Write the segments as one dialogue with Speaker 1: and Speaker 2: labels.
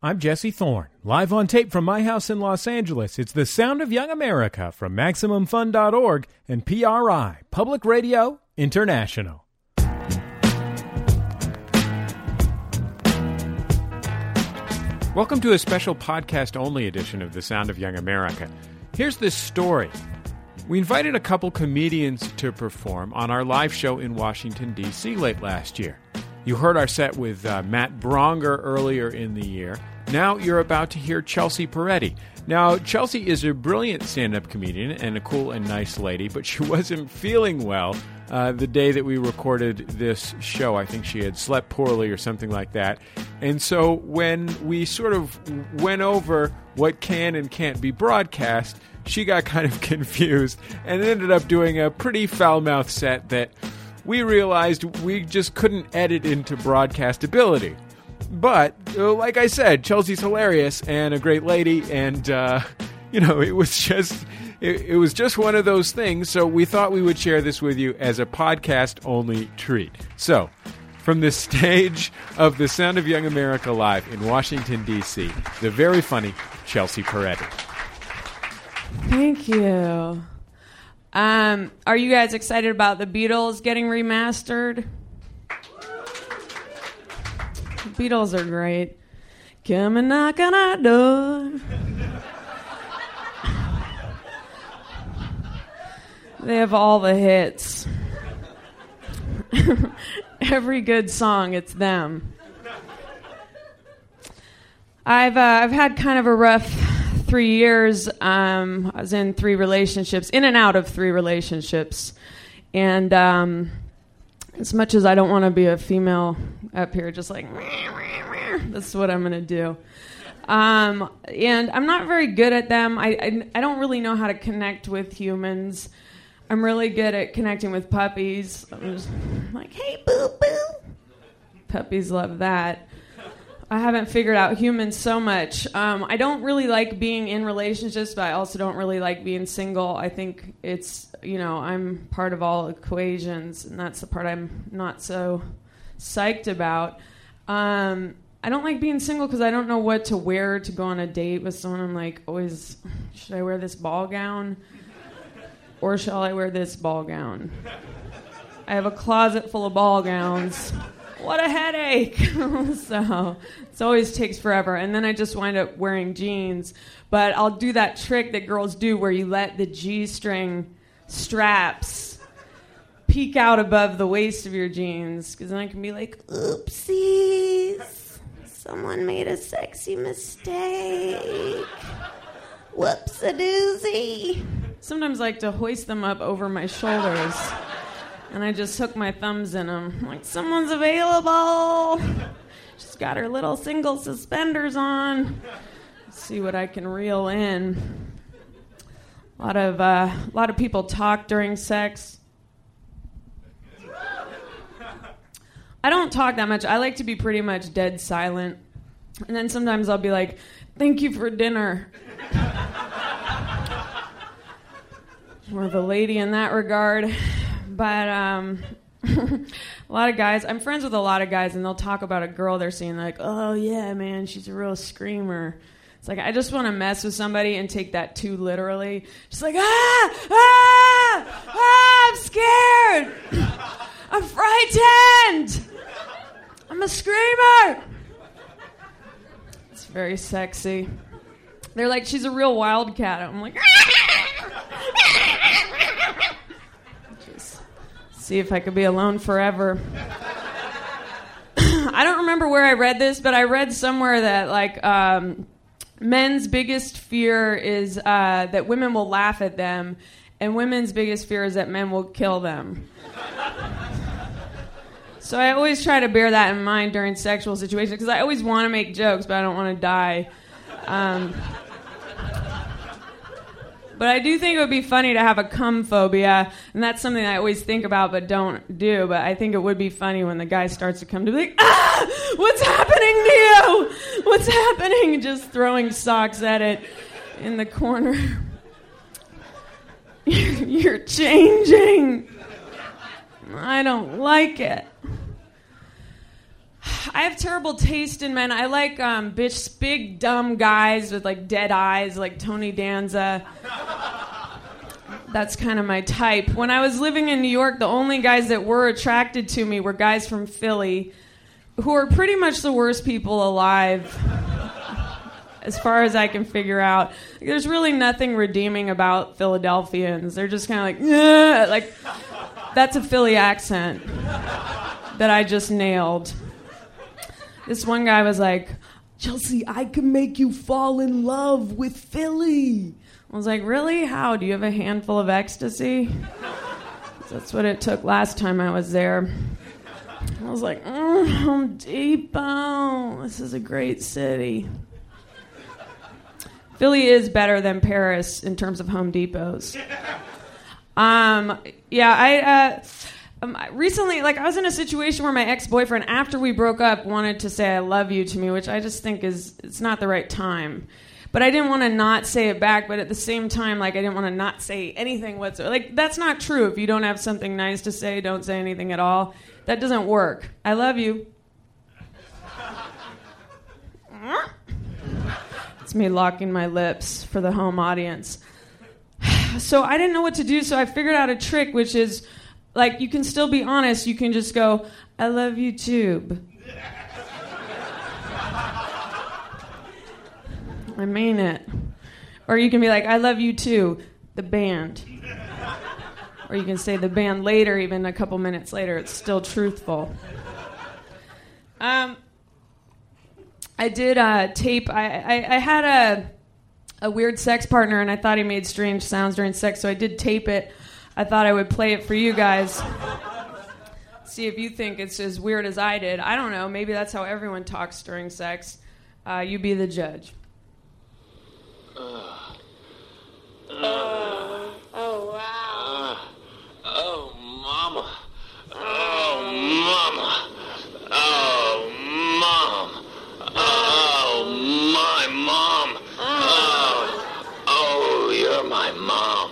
Speaker 1: I'm Jesse Thorne, live on tape from my house in Los Angeles. It's The Sound of Young America from MaximumFun.org and PRI, Public Radio International. Welcome to a special podcast-only edition of The Sound of Young America. Here's this story. We invited a couple comedians to perform on our live show in Washington, D.C. late last year. You heard our set with Matt Bronger earlier in the year. Now you're about to hear Chelsea Peretti. Now, Chelsea is a brilliant stand-up comedian and a cool and nice lady, but she wasn't feeling well the day that we recorded this show. I think she had slept poorly or something like that. And so when we sort of went over what can and can't be broadcast, she got kind of confused and ended up doing a pretty foul-mouthed set that we realized we just couldn't edit into broadcastability. But, like I said, Chelsea's hilarious and a great lady, and, it was just one of those things, so we thought we would share this with you as a podcast-only treat. So, from the stage of The Sound of Young America Live in Washington, D.C., the very funny Chelsea Peretti.
Speaker 2: Thank you. Are you guys excited about the Beatles getting remastered? The Beatles are great. Come and knock on our door. They have all the hits. Every good song, it's them. I've had kind of a rough 3 years. I was in in and out of three relationships. And as much as I don't want to be a female up here, just like, that's what I'm going to do. And I'm not very good at them. I don't really know how to connect with humans. I'm really good at connecting with puppies. I'm just like, hey, boo-boo. Puppies love that. I haven't figured out humans so much. I don't really like being in relationships, but I also don't really like being single. I think it's, I'm part of all equations, and that's the part I'm not so psyched about. I don't like being single because I don't know what to wear to go on a date with someone. I'm like, always, should I wear this ball gown? Or shall I wear this ball gown? I have a closet full of ball gowns. What a headache. So it always takes forever. And then I just wind up wearing jeans. But I'll do that trick that girls do where you let the G-string straps peek out above the waist of your jeans. Because then I can be like, oopsies. Someone made a sexy mistake. Whoops-a-doozy. Sometimes I like to hoist them up over my shoulders. And I just hook my thumbs in them. I'm like, someone's available. She's got her little single suspenders on. Let's see what I can reel in. A lot of people talk during sex. I don't talk that much. I like to be pretty much dead silent. And then sometimes I'll be like, thank you for dinner. More of a lady in that regard. But a lot of guys, I'm friends with a lot of guys, and they'll talk about a girl they're seeing, like, oh, yeah, man, she's a real screamer. It's like, I just want to mess with somebody and take that too literally. Just like, I'm scared. I'm frightened. I'm a screamer. It's very sexy. They're like, she's a real wildcat. I'm like, just see if I could be alone forever. I don't remember where I read this, but I read somewhere that men's biggest fear is that women will laugh at them, and women's biggest fear is that men will kill them. So I always try to bear that in mind during sexual situations, because I always want to make jokes, but I don't want to die. But I do think it would be funny to have a cum phobia, and that's something I always think about but don't do. But I think it would be funny when the guy starts to come to be like, what's happening to you? What's happening? Just throwing socks at it in the corner. You're changing. I don't like it. I have terrible taste in men. I like big, dumb guys with like dead eyes, like Tony Danza. That's kind of my type. When I was living in New York, the only guys that were attracted to me were guys from Philly, who are pretty much the worst people alive, as far as I can figure out. There's really nothing redeeming about Philadelphians. They're just kind of like, yeah, like that's a Philly accent that I just nailed. This one guy was like, Chelsea, I can make you fall in love with Philly. I was like, really? How? Do you have a handful of ecstasy? That's what it took last time I was there. I was like, Home Depot. This is a great city. Philly is better than Paris in terms of Home Depots. Recently, like, I was in a situation where my ex-boyfriend, after we broke up, wanted to say I love you to me, which I just think it's not the right time. But I didn't want to not say it back, but at the same time, like, I didn't want to not say anything whatsoever. Like, that's not true. If you don't have something nice to say, don't say anything at all. That doesn't work. I love you. It's me locking my lips for the home audience. So I didn't know what to do, so I figured out a trick, which is, like, you can still be honest. You can just go, I love you, too. I mean it. Or you can be like, I love you too, the band. Or you can say the band later, even a couple minutes later. It's still truthful. I did tape. I had a weird sex partner, and I thought he made strange sounds during sex, so I did tape it. I thought I would play it for you guys. See if you think it's as weird as I did. I don't know. Maybe that's how everyone talks during sex. You be the judge.
Speaker 3: Oh, wow. Oh, Mama. Oh, Mama. Oh, Mom. Oh, my Mom. Oh, you're my Mom.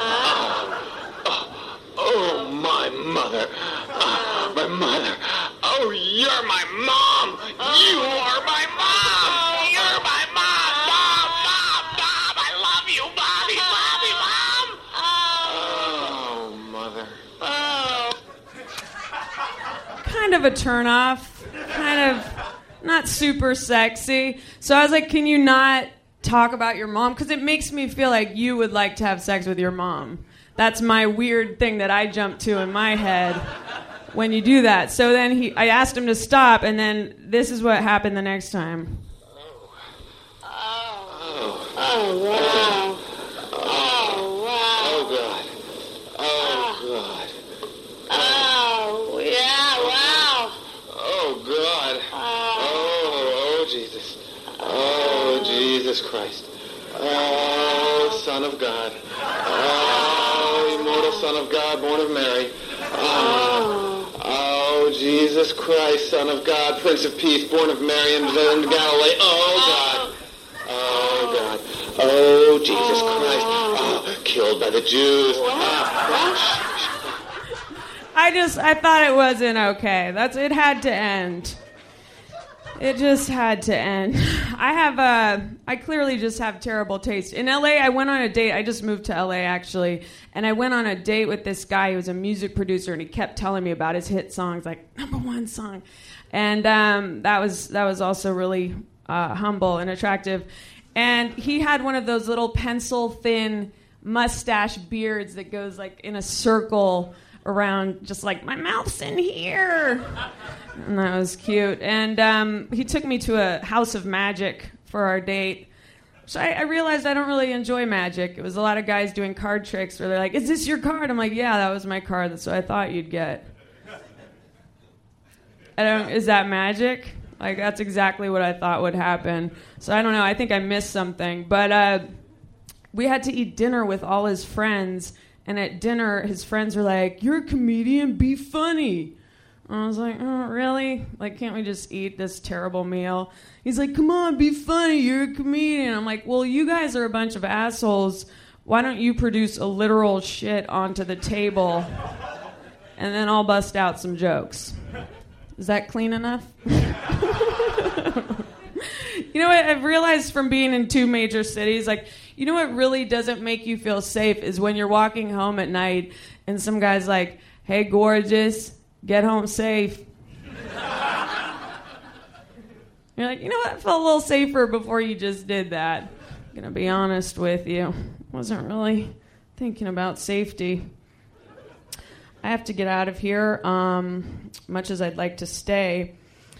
Speaker 3: Oh, my Mother. My Mother. Oh, you're my Mom. You are my Mom. You're my Mom. Mom, Mom, Mom. I love you, Bobby, Bobby, Mom. Oh, Mother. Oh.
Speaker 2: Kind of a turnoff. Kind of not super sexy. So I was like, can you not talk about your mom? Because it makes me feel like you would like to have sex with your mom. That's my weird thing that I jump to in my head when you do that. So then I asked him to stop, and then this is what happened the next time.
Speaker 3: Oh, wow. Oh, wow.
Speaker 4: Oh, God. Oh, God.
Speaker 3: Oh, yeah, wow.
Speaker 4: Oh, God. Oh, Jesus. Oh, Jesus Christ. Oh, Son of God. Oh, immortal Son of God, born of Mary. Oh, Jesus Christ, Son of God, Prince of Peace, born of Mary in Galilee. Oh, God. Oh, God. Oh, Jesus Christ. Oh, killed by the Jews.
Speaker 2: I thought it wasn't okay. It had to end. It just had to end. I clearly just have terrible taste. In LA, I went on a date. I just moved to LA, actually. And I went on a date with this guy who was a music producer, and he kept telling me about his hit songs, like, #1 song. And that was also really humble and attractive. And he had one of those little pencil-thin mustache beards that goes, like, in a circle around, just like, my mouth's in here. And that was cute. And he took me to a house of magic for our date. So I realized I don't really enjoy magic. It was a lot of guys doing card tricks where they're like, is this your card? I'm like, yeah, that was my card. That's what I thought you'd get. Is that magic? Like, that's exactly what I thought would happen. So I don't know. I think I missed something. But we had to eat dinner with all his friends. And at dinner, his friends were like, you're a comedian, be funny. And I was like, oh, really? Like, can't we just eat this terrible meal? He's like, come on, be funny, you're a comedian. I'm like, well, you guys are a bunch of assholes. Why don't you produce a literal shit onto the table, and then I'll bust out some jokes. Is that clean enough? You know what I've realized from being in 2 major cities? Like, you know what really doesn't make you feel safe is when you're walking home at night and some guy's like, hey, gorgeous, get home safe. You're like, you know what? I felt a little safer before you just did that. I'm going to be honest with you. Wasn't really thinking about safety. I have to get out of here, much as I'd like to stay.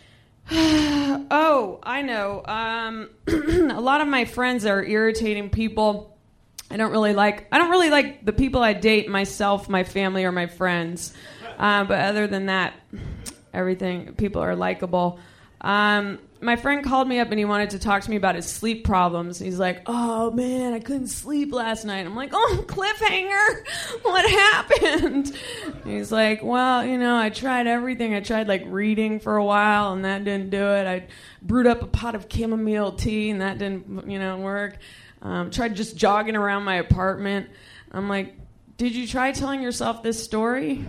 Speaker 2: Oh, I know. A lot of my friends are irritating people. I don't really like the people I date, myself, my family, or my friends. But other than that, people are likable. My friend called me up and he wanted to talk to me about his sleep problems. He's like, oh man, I couldn't sleep last night. I'm like, oh, cliffhanger, what happened? He's like, well, I tried everything. I tried like reading for a while and that didn't do it. I brewed up a pot of chamomile tea and that didn't, work. Tried just jogging around my apartment. I'm like, did you try telling yourself this story?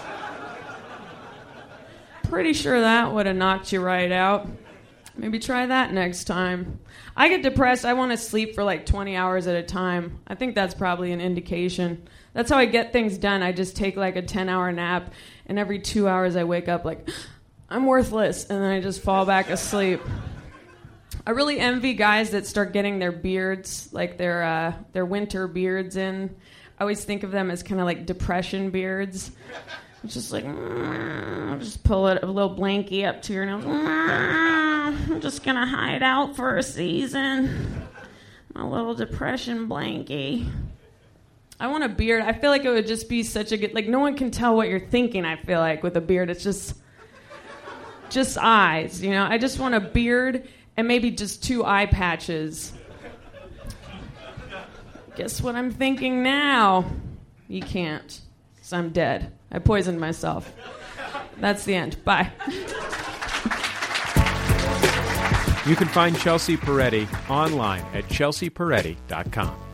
Speaker 2: Pretty sure that would have knocked you right out. Maybe try that next time. I get depressed. I want to sleep for like 20 hours at a time. I think that's probably an indication. That's how I get things done. I just take like a 10-hour nap, and every 2 hours I wake up like, I'm worthless, and then I just fall back asleep. I really envy guys that start getting their beards, like their winter beards in. I always think of them as kind of like depression beards. It's just like, just pull a little blankie up to your nose. I'm just going to hide out for a season. My little depression blankie. I want a beard. I feel like it would just be such a good, like no one can tell what you're thinking, I feel like, with a beard. It's just eyes, I just want a beard and maybe just 2 eye patches. Guess what I'm thinking now? You can't, 'cause I'm dead. I poisoned myself. That's the end. Bye.
Speaker 1: You can find Chelsea Peretti online at chelseaperetti.com.